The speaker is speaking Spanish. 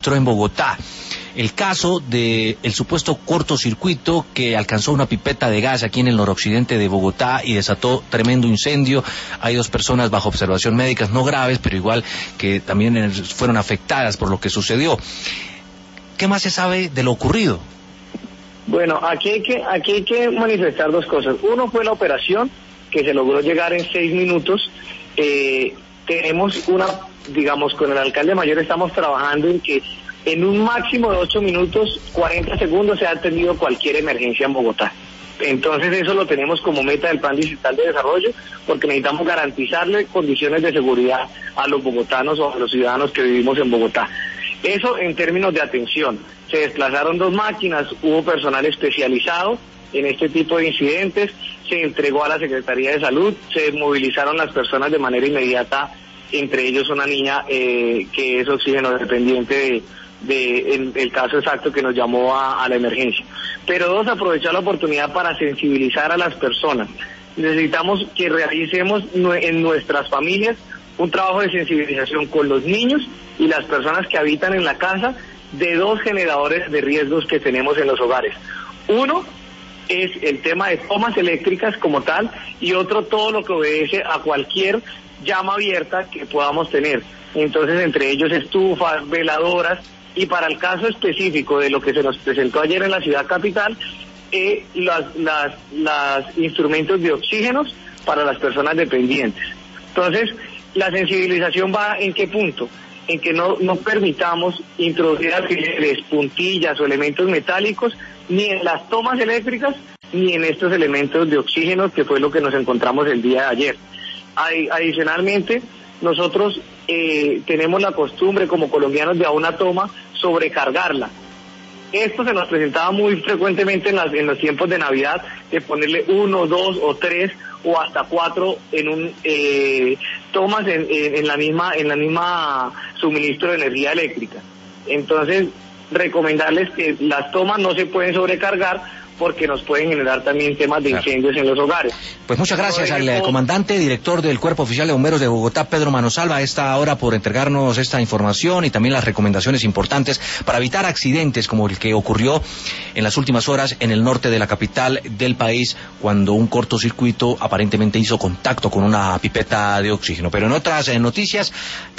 registró en Bogotá. El caso del supuesto cortocircuito que alcanzó una pipeta de gas aquí en el noroccidente de Bogotá y desató tremendo incendio. Hay 2 personas bajo observación médica, no graves, pero igual que también fueron afectadas por lo que sucedió. ¿Qué más se sabe de lo ocurrido? Bueno, aquí hay que manifestar 2 cosas. Uno fue la operación, que se logró llegar en 6 minutos. Tenemos con el alcalde mayor estamos trabajando en que en un máximo de 8 minutos, 40 segundos se ha atendido cualquier emergencia en Bogotá. Entonces eso lo tenemos como meta del Plan Distrital de Desarrollo, porque necesitamos garantizarle condiciones de seguridad a los bogotanos o a los ciudadanos que vivimos en Bogotá. Eso en términos de atención. Se desplazaron 2 máquinas, hubo personal especializado en este tipo de incidentes, se entregó a la Secretaría de Salud, se movilizaron las personas de manera inmediata, entre ellos una niña que es oxígeno dependiente en el caso exacto que nos llamó a la emergencia. Pero 2, aprovechar la oportunidad para sensibilizar a las personas. Necesitamos que realicemos en nuestras familias un trabajo de sensibilización con los niños y las personas que habitan en la casa de 2 generadores de riesgos que tenemos en los hogares. Uno es el tema de tomas eléctricas como tal, y otro todo lo que obedece a cualquier llama abierta que podamos tener. Entonces, entre ellos estufas, veladoras, y para el caso específico de lo que se nos presentó ayer en la ciudad capital, los instrumentos de oxígenos para las personas dependientes. Entonces, la sensibilización va en qué punto, en que no permitamos introducir alfileres, puntillas o elementos metálicos ni en las tomas eléctricas ni en estos elementos de oxígeno, que fue lo que nos encontramos el día de ayer. Adicionalmente, nosotros tenemos la costumbre como colombianos de a una toma sobrecargarla. Esto se nos presentaba muy frecuentemente en los tiempos de Navidad, de ponerle 1, 2 o 3 o hasta 4 tomas en la misma suministro de energía eléctrica. Entonces, recomendarles que las tomas no se pueden sobrecargar, porque nos pueden generar también temas de incendios en los hogares. Pues muchas gracias al comandante, director del Cuerpo Oficial de Bomberos de Bogotá, Pedro Manosalva, a esta hora por entregarnos esta información y también las recomendaciones importantes para evitar accidentes como el que ocurrió en las últimas horas en el norte de la capital del país, cuando un cortocircuito aparentemente hizo contacto con una pipeta de oxígeno. Pero en otras noticias